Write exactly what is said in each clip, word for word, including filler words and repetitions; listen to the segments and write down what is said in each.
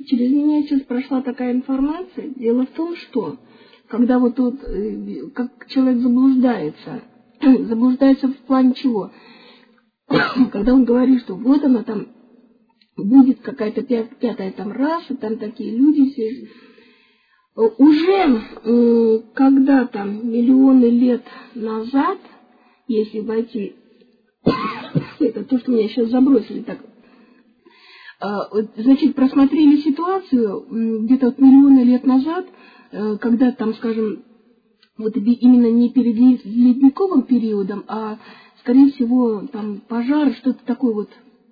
через меня сейчас прошла такая информация. Дело в том, что когда вот тут, как человек заблуждается, заблуждается в плане чего? Когда он говорит, что вот она там, будет какая-то пятая там раса, там такие люди все. Уже когда-то, миллионы лет назад, если войти, это то, что меня сейчас забросили так, значит, просмотрели ситуацию где-то вот миллионы лет назад, когда там, скажем, вот именно не перед ледниковым периодом, а, скорее всего, там пожар, что-то такое вот,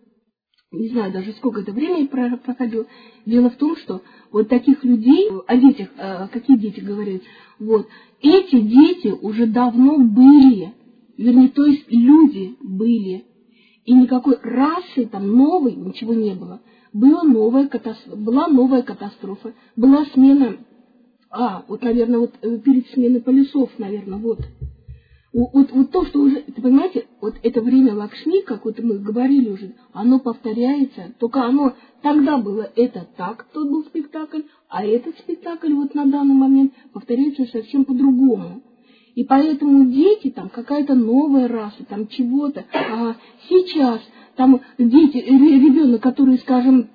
не знаю даже сколько это времени проходило. Дело в том, что вот таких людей, о детях, какие дети говорят, вот, эти дети уже давно были, вернее, то есть люди были, и никакой расы там новой ничего не было. Была новая катастрофа, была новая катастрофа, была смена, а, вот, наверное, вот перед сменой полюсов, наверное, вот. Вот, вот то, что уже, понимаете, вот это время Лакшми, как вот мы говорили уже, оно повторяется, только оно, тогда было это так, тот был спектакль, а этот спектакль вот на данный момент повторяется совсем по-другому. И поэтому дети, там какая-то новая раса, там чего-то, а сейчас там дети, ребенок, который, скажем,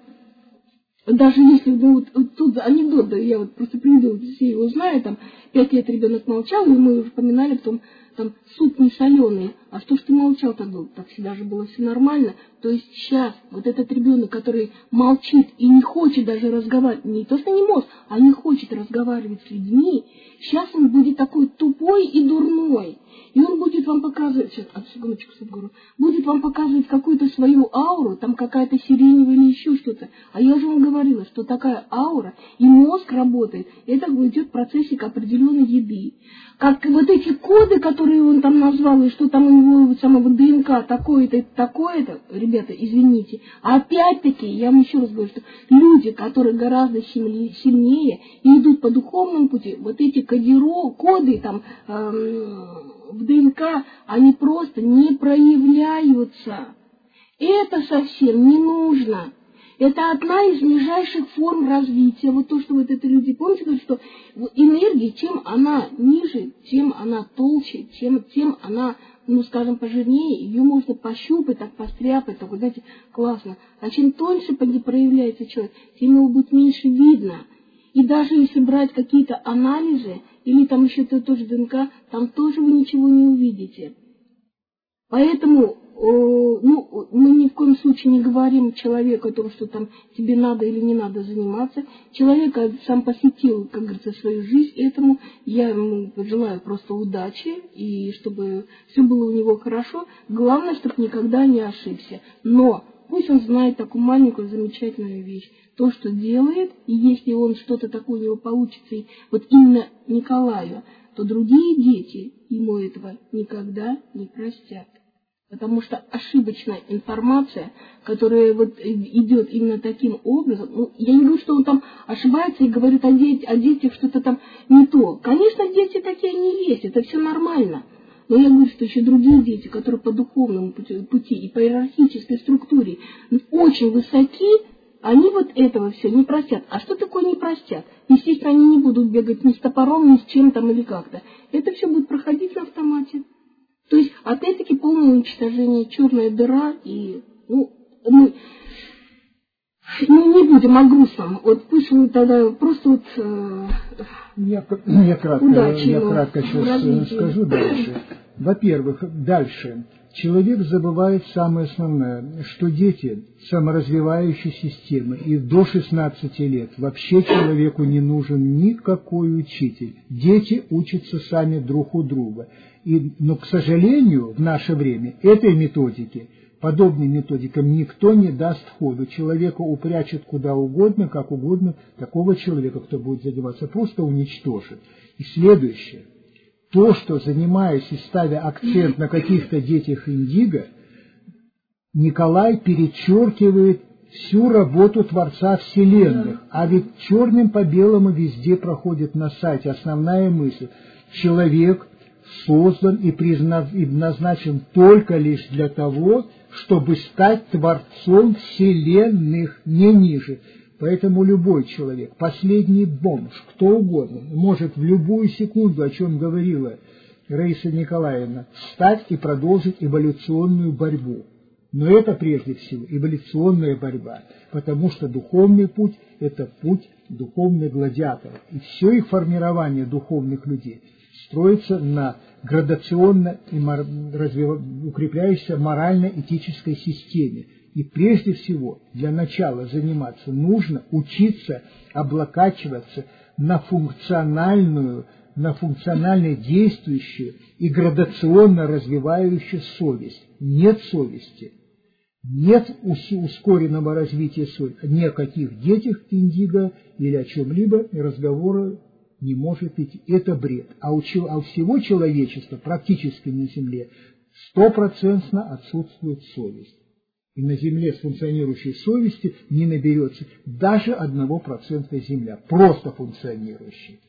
даже если, ну, вот, вот тут анекдот, да, я вот просто приведу, все его знают, там, пять лет ребенок молчал, и мы уже поминали, потом, там, суп не соленый, а что ж ты молчал тогда? Так всегда же было все нормально. То есть сейчас вот этот ребенок, который молчит и не хочет даже разговаривать, не то что не может, а не хочет разговаривать с людьми, сейчас он будет такой тупой и дурной. И он будет вам показывать, сейчас, от секундочку, Садгуру, будет вам показывать какую-то свою ауру, там какая-то сиреневая или еще что-то. А я уже вам говорила, что такая аура, и мозг работает, это идет процессик определенной еды. Как вот эти коды, которые он там назвал, и что там у него вот самого ДНК, такое-то, такое-то, ребята, извините. А опять-таки, я вам еще раз говорю, что люди, которые гораздо сильнее и идут по духовному пути, вот эти кодиро, коды там, эм, в ДНК, они просто не проявляются. Это совсем не нужно. Это одна из нижайших форм развития. Вот то, что вот это люди, помните, говорят, что энергия, чем она ниже, тем она толще, тем, тем она, ну, скажем, пожирнее, ее можно пощупать, так постряпать, так, знаете, классно. А чем тоньше проявляется человек, тем его будет меньше видно. И даже если брать какие-то анализы, или там еще тоже ДНК, там тоже вы ничего не увидите. Поэтому, ну, мы ни в коем случае не говорим человеку о том, что там тебе надо или не надо заниматься. Человек сам посетил, как говорится, свою жизнь, этому я ему желаю просто удачи, и чтобы все было у него хорошо. Главное, чтобы никогда не ошибся. Но пусть он знает такую маленькую замечательную вещь. То, что делает, и если он что-то такое у него получится, и вот именно Николаю, то другие дети ему этого никогда не простят. Потому что ошибочная информация, которая вот идет именно таким образом, ну, я не говорю, что он там ошибается и говорит о, де- о детях что-то там не то. Конечно, дети такие не есть, это все нормально. Но я говорю, что еще другие дети, которые по духовному пути, пути и по иерархической структуре очень высоки, они вот этого все не простят. А что такое не простят? Естественно, они не будут бегать ни с топором, ни с чем там или как-то. Это все будет проходить на автомате. То есть, опять-таки, полное уничтожение, черная дыра, и, ну, мы ну, не будем о грустном. Вот пусть мы тогда просто вот... Э, я, я, кратко, удачи я кратко сейчас скажу дальше. Во-первых, дальше. Человек забывает самое основное, что дети саморазвивающей системы, и до шестнадцати лет вообще человеку не нужен никакой учитель. Дети учатся сами друг у друга. И, но, к сожалению, в наше время этой методики, подобным методикам никто не даст ходу. Человека упрячет куда угодно, как угодно, такого человека, кто будет задеваться, просто уничтожит. И следующее. То, что, занимаясь и ставя акцент на каких-то детях индиго, Николай перечеркивает всю работу Творца Вселенных. А ведь черным по белому везде проходит на сайте основная мысль. Человек создан и предназначен только лишь для того, чтобы стать Творцом Вселенных, не ниже. Поэтому любой человек, последний бомж, кто угодно, может в любую секунду, о чем говорила Раиса Николаевна, встать и продолжить эволюционную борьбу. Но это прежде всего эволюционная борьба, потому что духовный путь – это путь духовных гладиаторов. И все их формирование духовных людей строится на градационно и развив... укрепляющейся морально-этической системе. И прежде всего для начала заниматься нужно учиться облокачиваться на функциональную, на функционально действующую и градационно развивающую совесть. Нет совести, нет ускоренного развития совести, ни о каких детях индиго или о чем-либо разговора не может идти. Это бред. А у, а у всего человечества практически на Земле стопроцентно отсутствует совесть. И на Земле с функционирующей совести не наберется даже одного процента земля, просто функционирующей.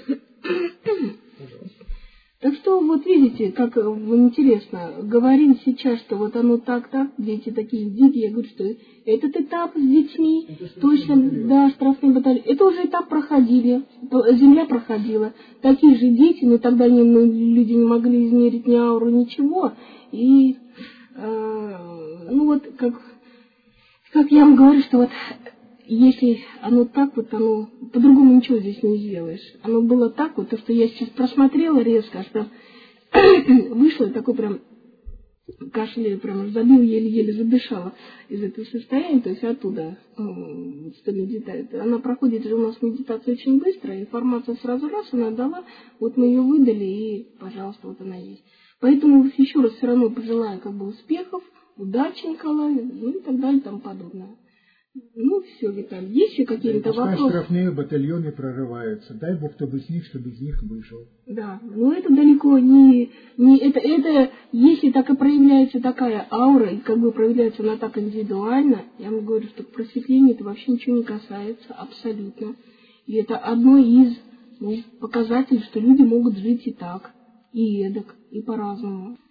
Так что вот видите, как интересно, говорим сейчас, что вот оно так-так, дети такие дикие, я говорю, что этот этап с детьми, точно, да, штрафный батальон, это уже этап проходили, земля проходила, такие же дети, но тогда не, ну, люди не могли измерить ни ауру, ничего, и, э, ну вот, как, как я вам говорю, что вот, если оно так вот, оно по-другому ничего здесь не сделаешь. Оно было так вот, то, что я сейчас просмотрела резко, аж прям вышло, и такой прям кашель, прям забил, еле-еле задышала из этого состояния, то есть оттуда, что медитает. Она проходит же у нас медитация очень быстро, информация сразу раз она дала, вот мы ее выдали, и, пожалуйста, вот она есть. Поэтому еще раз все равно пожелаю как бы успехов, удачи, Николай, ну и так далее, и тому подобное. Ну, все, Виталий, есть еще какие-то да, вопросы? Штрафные батальоны прорываются. Дай Бог, чтобы из них, чтобы из них выжил. Да, но это далеко не... не это, это, если так и проявляется такая аура, и как бы проявляется она так индивидуально, я вам говорю, что к просветлению это вообще ничего не касается, абсолютно. И это одно из ну, показателей, что люди могут жить и так, и эдак, и по-разному.